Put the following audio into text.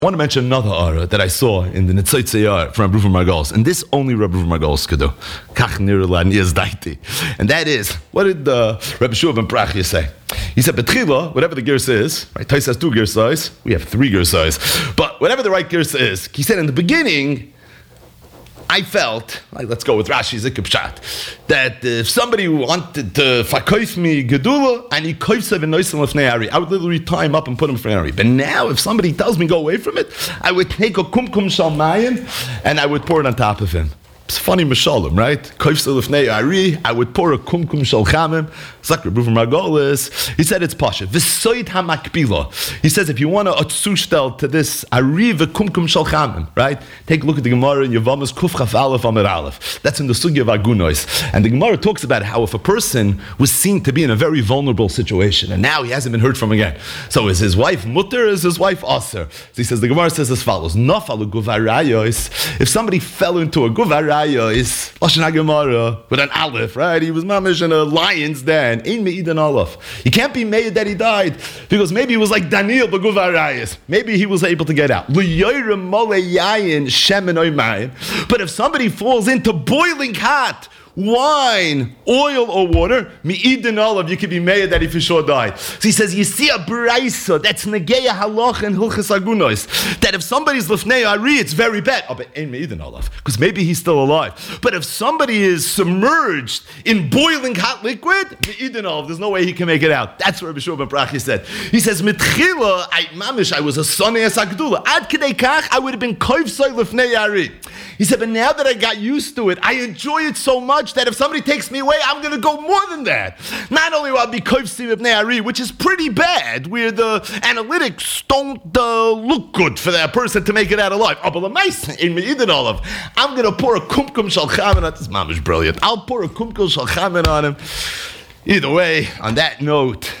I want to mention another ara that I saw in the Netzaitz Yar from Rabbi Ruven Margolis, and this only Rabbi Ruven Margolis could do. Kach nirla niyaz daiti, and that is, what did Rabbi Shua ben Prachia say? He said, "Betchila, whatever the girsa is, right? Tais has 2 girsais, we have 3 girsais, but whatever the right girsa is, he said in the beginning, I felt, like, let's go with Rashi Zikub Pshat, that if somebody wanted to fakoif me gedula and he koifsev and noisim lefnei ari, I would literally tie him up and put him for ari. But now, if somebody tells me go away from it, I would take a kumkum shalmayim and I would pour it on top of him. It's funny mashalim, right? Koifsev lefnei ari, I would pour a kumkum shalchamim. Zak Rabbi Ruven Margolis, he said it's pasha. V'soid hamakpila. He says if you want to atzushtel to this ari v'kumkum shalchamim, right? Take a look at the Gemara in Yevamos Kuf Chaf Aleph Amar Aleph. That's in the sugya of agunois, and the Gemara talks about how if a person was seen to be in a very vulnerable situation and now he hasn't been heard from again, so is his wife mutter? Is his wife aser? So he says the Gemara says as follows: Nafalu guvarayos. If somebody fell into a guvarayos, lashon haGemara with an aleph, right? He was mamish in a lion's den. Ein me'idan aleph. You can't be made that he died because maybe he was like Daniel beguvarayos. Maybe he was able to get out. But if somebody falls into boiling hot wine, oil, or water, mi'idin olive, you could be made that he for sure died. So he says, you see a braisa, that's negeya halach and hilchas agunos, that if somebody's lefnei ari, it's very bad. Oh, but ain't mi'idin olive, because maybe he's still alive. But if somebody is submerged in boiling hot liquid, mi'idin olive, there's no way he can make it out. That's what Rabbi Shua ben Prachia said. He says, mitchila, I was a sonei asagdula. Ad kedei kach, I would have been koivsoi lefnei ari. He said, but now that I got used to it, I enjoy it so much that if somebody takes me away, I'm going to go more than that. Not only will I be koivsi ibnei ari, which is pretty bad, where the analytics don't look good for that person to make it out alive. Oh, but in me'idin olive, I'm going to pour a kumkum shalchamin on this. Mom is brilliant. I'll pour a kumkum shalchamin on him. Either way, on that note,